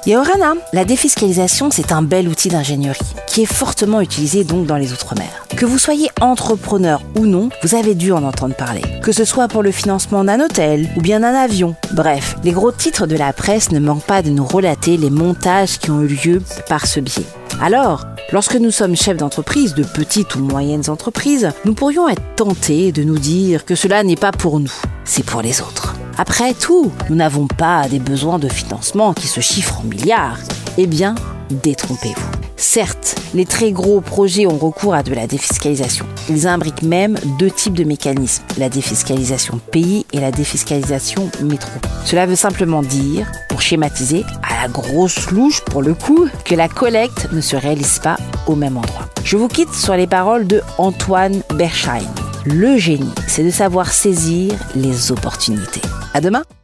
Yorana, la défiscalisation, c'est un bel outil d'ingénierie qui est fortement utilisé donc dans les Outre-mer. Que vous soyez entrepreneur ou non, vous avez dû en entendre parler. Que ce soit pour le financement d'un hôtel ou bien d'un avion. Bref, les gros titres de la presse ne manquent pas de nous relater les montages qui ont eu lieu par ce biais. Alors, lorsque nous sommes chefs d'entreprise, de petites ou moyennes entreprises, nous pourrions être tentés de nous dire que cela n'est pas pour nous, c'est pour les autres. Après tout, nous n'avons pas des besoins de financement qui se chiffrent en milliards. Eh bien, détrompez-vous. Certes, les très gros projets ont recours à de la défiscalisation. Ils imbriquent même 2 types de mécanismes, la défiscalisation pays et la défiscalisation métro. Cela veut simplement dire, pour schématiser, à la grosse louche pour le coup, que la collecte ne se réalise pas au même endroit. Je vous quitte sur les paroles de Antoine Bersheim. Le génie, c'est de savoir saisir les opportunités. À demain!